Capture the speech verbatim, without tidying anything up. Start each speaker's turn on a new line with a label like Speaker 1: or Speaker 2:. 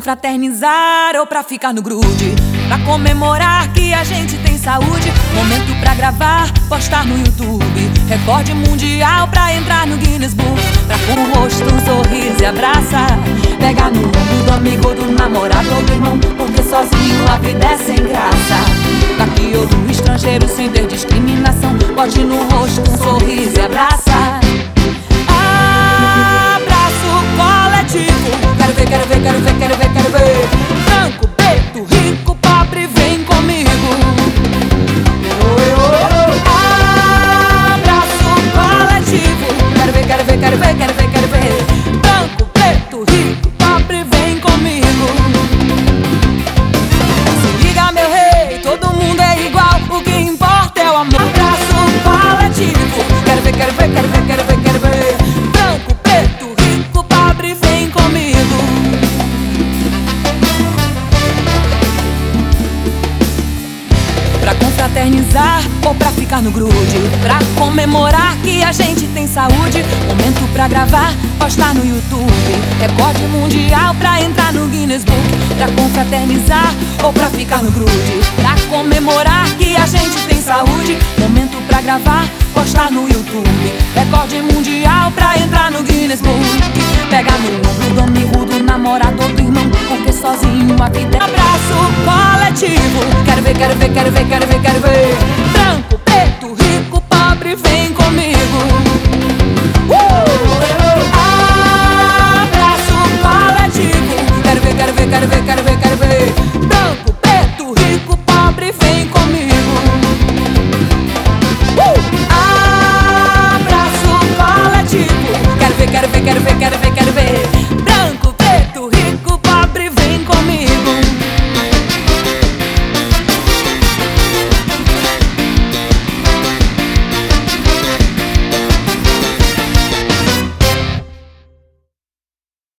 Speaker 1: confraternizar ou pra ficar no grude, pra comemorar que a gente tem saúde. Momento pra gravar, postar no YouTube, recorde mundial pra entrar no Guinness Book. Pra com o rosto um sorriso e abraça, pega no ombro do amigo, do namorado ou do irmão, porque sozinho a vida é sem graça. Daqui ou do estrangeiro sem ter discriminação, bote no rosto um sorriso e abraça. Quero ver, quero ver, quero ver, quero ver, quero ver. Branco, preto, rico, pobre, vem comigo. Abraço coletivo. Quero ver, quero ver, quero ver, quero ver, quero ver. Branco, preto, rico, pobre, vem comigo. Se liga, meu rei, todo mundo é igual, o que importa é o amor. Abraço coletivo. Quero ver, quero ver, quero ver, quero ver, quero ver. Branco, preto, rico, pobre, vem comigo. Pra confraternizar ou pra ficar no grude, pra comemorar que a gente tem saúde. Momento pra gravar, postar no YouTube, recorde mundial pra entrar no Guinness Book. Pra confraternizar ou pra ficar no grude, pra comemorar que a gente tem saúde. Momento pra gravar, postar no YouTube, recorde mundial pra entrar no Guinness Book. Pega no ombro do amigo, do namorado ou do irmão, porque sozinho a vida é abraço coletivo. Quero ver, quero ver, quero ver, quero ver, quero ver. Branco, preto, rico, pobre, vem comigo. uh! Abraço coletivo. Quero ver, quero ver, quero ver, quero ver.